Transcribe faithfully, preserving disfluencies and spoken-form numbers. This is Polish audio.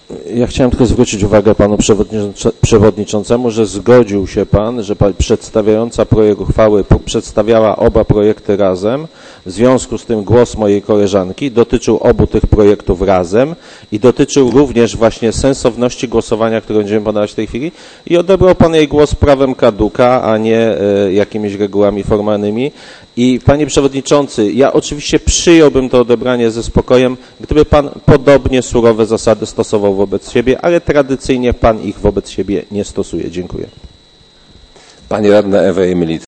Ja chciałem tylko zwrócić uwagę panu przewodniczącemu, że zgodził się pan, że pani przedstawiająca projekt uchwały przedstawiała oba projekty razem. W związku z tym głos mojej koleżanki dotyczył obu tych projektów razem i dotyczył również właśnie sensowności głosowania, które będziemy podawać w tej chwili, i odebrał pan jej głos prawem kaduka, a nie e, jakimiś regułami formalnymi. I panie przewodniczący, ja oczywiście przyjąłbym to odebranie ze spokojem, gdyby pan podobnie surowe zasady stosował wobec siebie, ale tradycyjnie pan ich wobec siebie nie stosuje. Dziękuję. Pani radna Ewa Emilii